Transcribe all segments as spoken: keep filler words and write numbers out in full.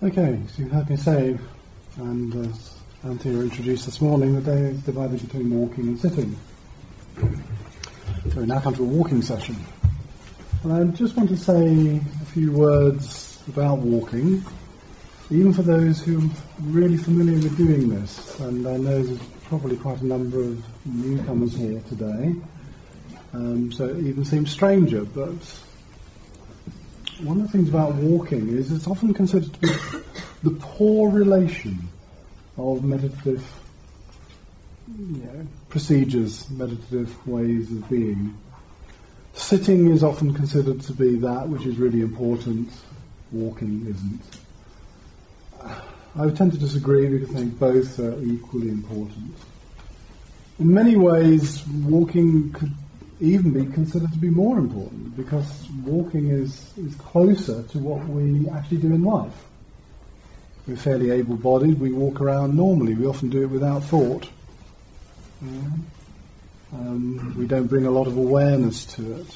Okay, so you heard me say, and as Anthea introduced this morning, the day is divided between walking and sitting. So we now come to a walking session. And I just want to say a few words about walking, even for those who are really familiar with doing this. And I know there's probably quite a number of newcomers here today, um, so it even seems stranger, but one of the things about walking is it's often considered to be the poor relation of meditative you know, procedures, meditative ways of being. Sitting is often considered to be that which is really important, walking isn't. I would tend to disagree because I think both are equally important. In many ways, walking could even be considered to be more important because walking is, is closer to what we actually do in life. We're fairly able-bodied, we walk around normally, we often do it without thought. Yeah. Um, we don't bring a lot of awareness to it.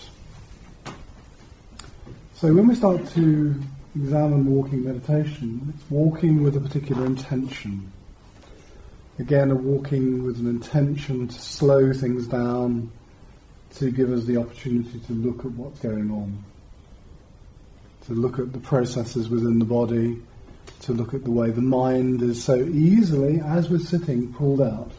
So when we start to examine walking meditation, it's walking with a particular intention. Again, a walking with an intention to slow things down, to give us the opportunity to look at what's going on, to look at the processes within the body, to look at the way the mind is so easily, as we're sitting, pulled out.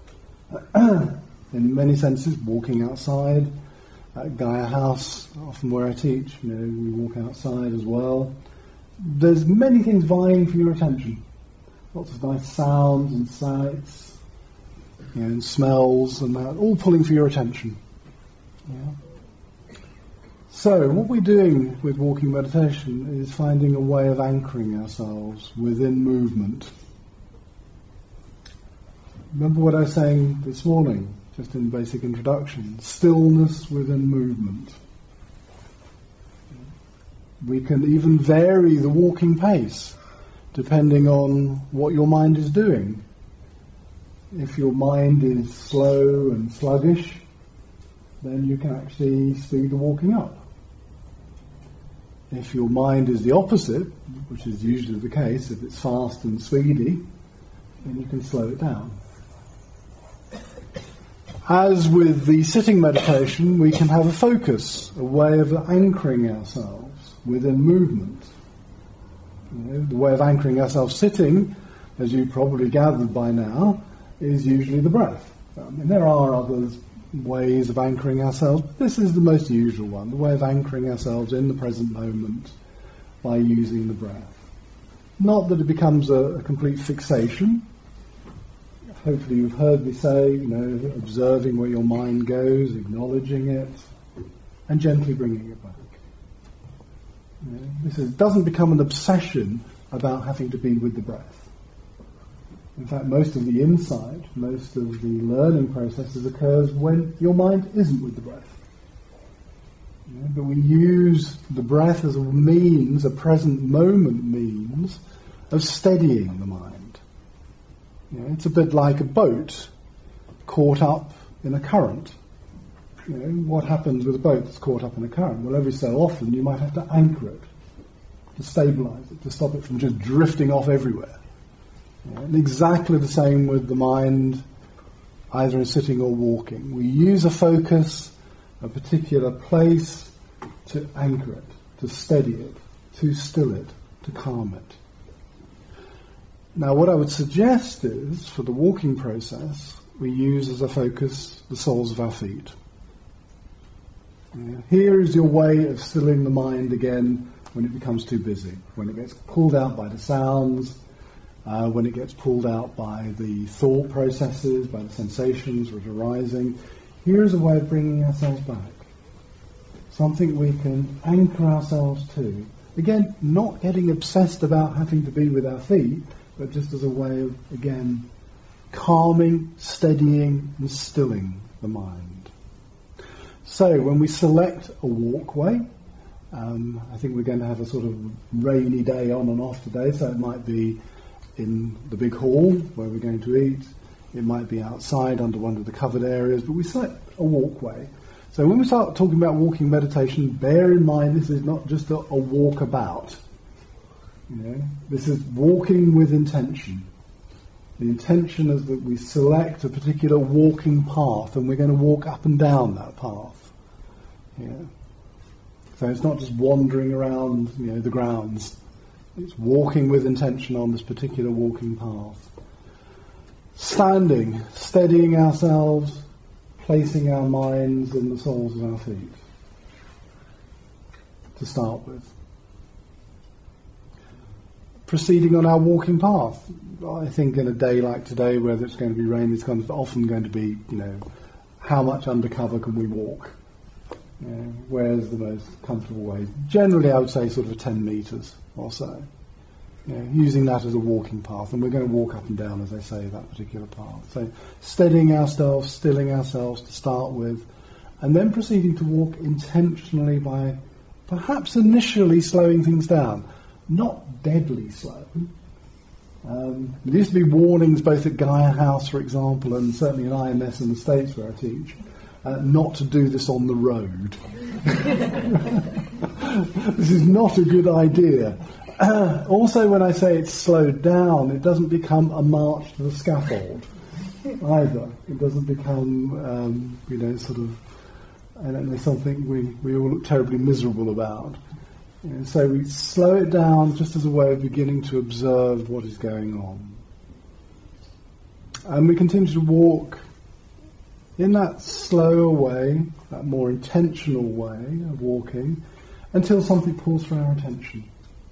In many senses, walking outside, at Gaia House, often where I teach, you know, we walk outside as well. There's many things vying for your attention. Lots of nice sounds and sights, you know, and smells and that, all pulling for your attention. Yeah. So what we're doing with walking meditation is finding a way of anchoring ourselves within movement. Remember what I was saying this morning, just in basic introduction, stillness within movement. We can even vary the walking pace depending on what your mind is doing. If your mind is slow and sluggish, then you can actually speed the walking up. If your mind is the opposite, which is usually the case, if it's fast and speedy, then you can slow it down. As with the sitting meditation, we can have a focus, a way of anchoring ourselves within movement. You know, the way of anchoring ourselves sitting, as you probably gathered by now, is usually the breath. I mean, there are others ways of anchoring ourselves, but this is the most usual one, the way of anchoring ourselves in the present moment by using the breath. Not that it becomes a, a complete fixation. Hopefully you've heard me say, you know, observing where your mind goes, acknowledging it, and gently bringing it back. You know, this is, doesn't become an obsession about having to be with the breath. In fact, most of the insight, most of the learning processes occurs when your mind isn't with the breath. You know, but we use the breath as a means, a present moment means, of steadying the mind. You know, it's a bit like a boat caught up in a current. You know, what happens with a boat that's caught up in a current? Well, every so often you might have to anchor it, to stabilize it, to stop it from just drifting off everywhere. And exactly the same with the mind, either in sitting or walking. We use a focus, a particular place, to anchor it, to steady it, to still it, to calm it. Now what I would suggest is, for the walking process, we use as a focus the soles of our feet. Here is your way of stilling the mind again when it becomes too busy, when it gets pulled out by the sounds, Uh, when it gets pulled out by the thought processes, by the sensations that are arising. Here's a way of bringing ourselves back. Something we can anchor ourselves to. Again, not getting obsessed about having to be with our feet, but just as a way of, again, calming, steadying, and stilling the mind. So, when we select a walkway, um, I think we're going to have a sort of rainy day on and off today, so it might be in the big hall where we're going to eat. It might be outside under one of the covered areas, but we select a walkway. So when we start talking about walking meditation, bear in mind this is not just a, a walk about. You know, this is walking with intention. The intention is that we select a particular walking path and we're going to walk up and down that path. Yeah. So it's not just wandering around, you know, the grounds. It's walking with intention on this particular walking path. Standing, steadying ourselves, placing our minds in the soles of our feet, to start with. Proceeding on our walking path. I think in a day like today, whether it's going to be rain, it's kind of often going to be, you know, how much undercover can we walk? You know, where's the most comfortable way? Generally, I would say sort of ten metres or so. You know, using that as a walking path, and we're going to walk up and down, as I say, that particular path. So steadying ourselves, stilling ourselves to start with, and then proceeding to walk intentionally by perhaps initially slowing things down. Not deadly slow. Um, there used to be warnings both at Gaia House, for example, and certainly in I M S in the States where I teach, uh, not to do this on the road. This is not a good idea. Uh, also, when I say it's slowed down, it doesn't become a march to the scaffold either. It doesn't become, um, you know, sort of, I don't know, something we, we all look terribly miserable about. You know, so we slow it down just as a way of beginning to observe what is going on. And we continue to walk in that slower way, that more intentional way of walking, until something pulls for our attention.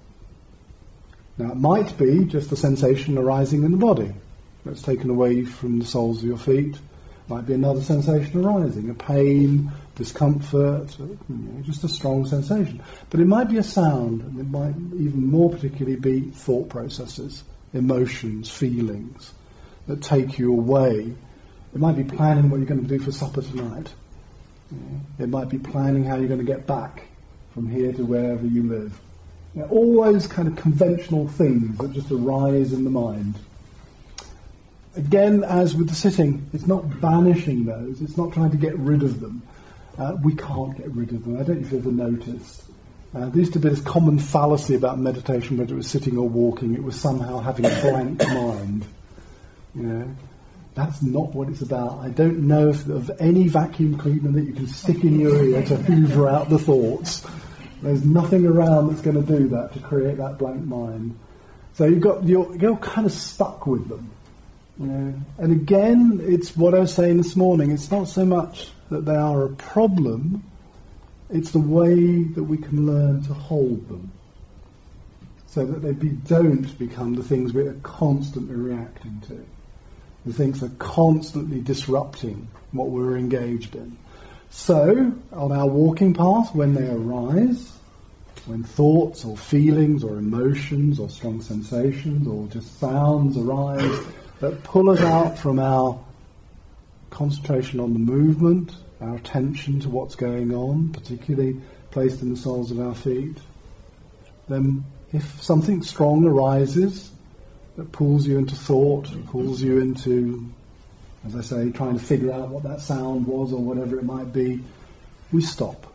Now it might be just a sensation arising in the body that's taken away from the soles of your feet. It might be another sensation arising, a pain, discomfort, you know, just a strong sensation. But it might be a sound, and it might even more particularly be thought processes, emotions, feelings that take you away. It might be planning what you're going to do for supper tonight. You know, it might be planning how you're going to get back from here to wherever you live. You know, all those kind of conventional things that just arise in the mind. Again, as with the sitting, it's not banishing those, it's not trying to get rid of them. Uh, we can't get rid of them. I don't know if you've ever noticed. Uh, there used to be this common fallacy about meditation, whether it was sitting or walking, it was somehow having a blank mind. You know, that's not what it's about. I don't know if, of any vacuum cleaner that you can stick in your ear to hoover out the thoughts. There's nothing around that's going to do that, to create that blank mind. So you've got, you're, you're kind of stuck with them. You know? And again, it's what I was saying this morning, it's not so much that they are a problem, it's the way that we can learn to hold them. So that they be, don't become the things we're constantly reacting to. The things that are constantly disrupting what we're engaged in. So, on our walking path, when they arise, when thoughts or feelings or emotions or strong sensations or just sounds arise that pull us out from our concentration on the movement, our attention to what's going on, particularly placed in the soles of our feet, then if something strong arises that pulls you into thought, pulls you into, as I say, trying to figure out what that sound was or whatever it might be, we stop.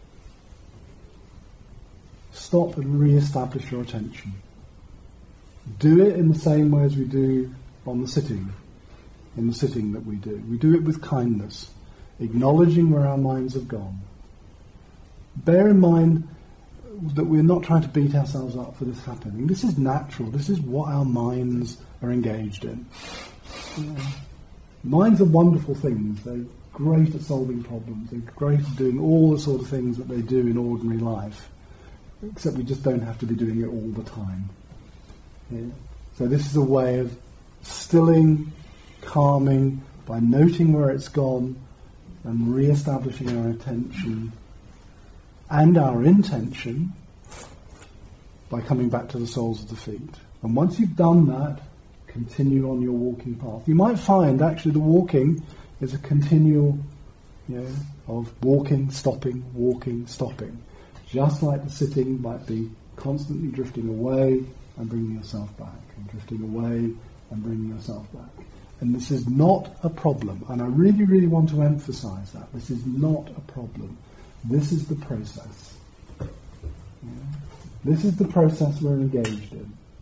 Stop and re-establish your attention. Do it in the same way as we do on the sitting, in the sitting that we do. We do it with kindness, acknowledging where our minds have gone. Bear in mind that we're not trying to beat ourselves up for this happening. This is natural. This is what our minds are engaged in. Yeah. Minds are wonderful things. They're great at solving problems. They're great at doing all the sort of things that they do in ordinary life. Except we just don't have to be doing it all the time. Yeah. So this is a way of stilling, calming, by noting where it's gone and re-establishing our attention and our intention by coming back to the soles of the feet. And once you've done that, continue on your walking path. You might find actually the walking is a continual, you know, of walking, stopping, walking, stopping. Just like the sitting might be constantly drifting away and bringing yourself back, and drifting away and bringing yourself back. And this is not a problem, and I really, really want to emphasize that. This is not a problem. This is the process. Yeah. This is the process we're engaged in.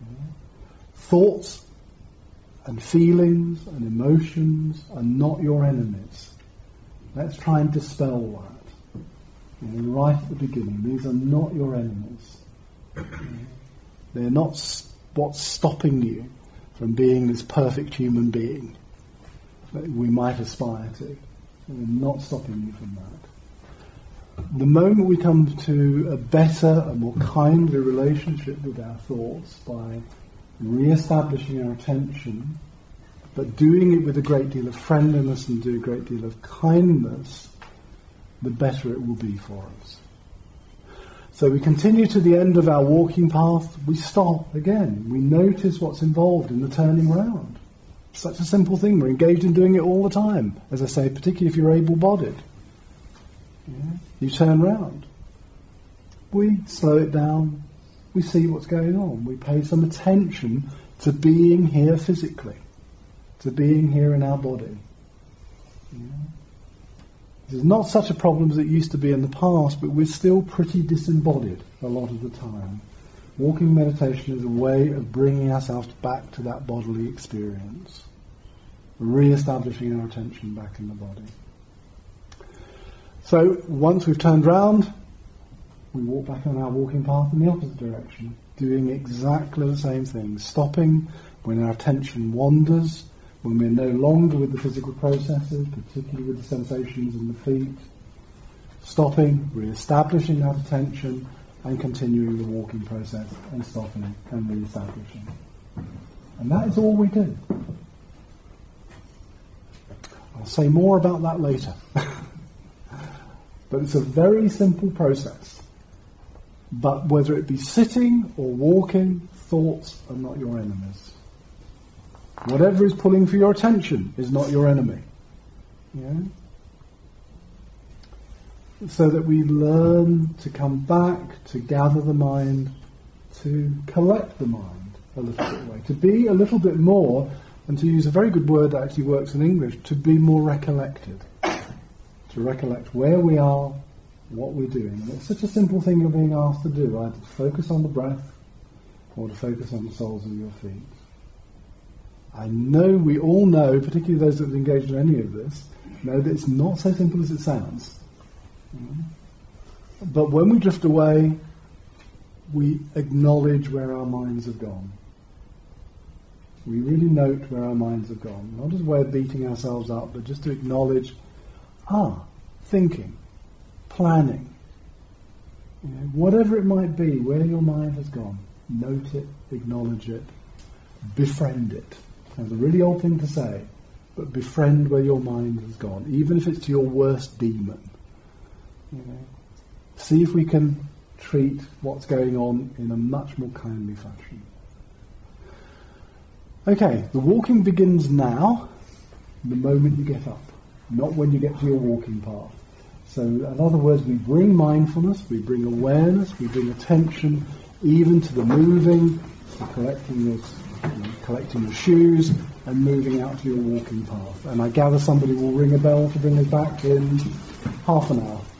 Thoughts and feelings and emotions are not your enemies. Let's try and dispel that. You know, right at the beginning, these are not your enemies. They're not what's stopping you from being this perfect human being that we might aspire to. They're not stopping you from that. The moment we come to a better, a more kindly relationship with our thoughts by re-establishing our attention, but doing it with a great deal of friendliness and do a great deal of kindness, the better it will be for us. So we continue to the end of our walking path, we stop again. We notice what's involved in the turning round. Such a simple thing, we're engaged in doing it all the time. As I say, particularly if you're able-bodied. Yeah? You turn round. We slow it down, we see what's going on. We pay some attention to being here physically, to being here in our body. Yeah? This is not such a problem as it used to be in the past, but we're still pretty disembodied a lot of the time. Walking meditation is a way of bringing ourselves back to that bodily experience, re-establishing our attention back in the body. So once we've turned round, we walk back on our walking path in the opposite direction, doing exactly the same thing, stopping when our attention wanders, when we're no longer with the physical processes, particularly with the sensations in the feet, stopping, re-establishing that attention, and continuing the walking process, and stopping and re-establishing. And that is all we do. I'll say more about that later. But it's a very simple process. But whether it be sitting or walking, thoughts are not your enemies. Whatever is pulling for your attention is not your enemy. Yeah? So that we learn to come back, to gather the mind, to collect the mind a little bit away, to be a little bit more, and to use a very good word that actually works in English, to be more recollected. To recollect where we are, what we're doing. And it's such a simple thing you're being asked to do, either to focus on the breath or to focus on the soles of your feet. I know we all know, particularly those that have engaged in any of this, know that it's not so simple as it sounds. But when we drift away, we acknowledge where our minds have gone. We really note where our minds have gone. Not as a way of beating ourselves up, but just to acknowledge, ah, thinking, planning, you know, whatever it might be, where your mind has gone, note it, acknowledge it, befriend it. That's a really old thing to say, but befriend where your mind has gone, even if it's to your worst demon. You know, see if we can treat what's going on in a much more kindly fashion. Okay, the walking begins now, the moment you get up, not when you get to your walking path. So, in other words, we bring mindfulness, we bring awareness, we bring attention, even to the moving, to collecting your, you know, collecting your shoes, and moving out to your walking path. And I gather somebody will ring a bell to bring us back in half an hour.